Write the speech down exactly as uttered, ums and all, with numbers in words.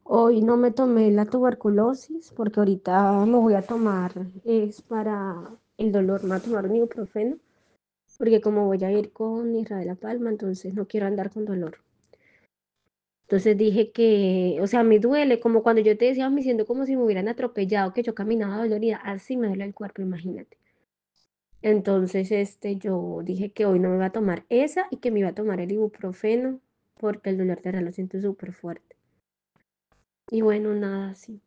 Hoy no me tomé la tuberculosis porque ahorita me voy a tomar, es para el dolor, me voy a tomar un ibuprofeno, porque como voy a ir con Israel a Palma, entonces no quiero andar con dolor. Entonces dije que, o sea, me duele, como cuando yo te decía, me siento como si me hubieran atropellado, que yo caminaba dolorida, así me duele el cuerpo, imagínate. Entonces, este, yo dije que hoy no me iba a tomar esa y que me iba a tomar el ibuprofeno, porque el dolor de verdad lo siento súper fuerte. Y bueno, nada, así.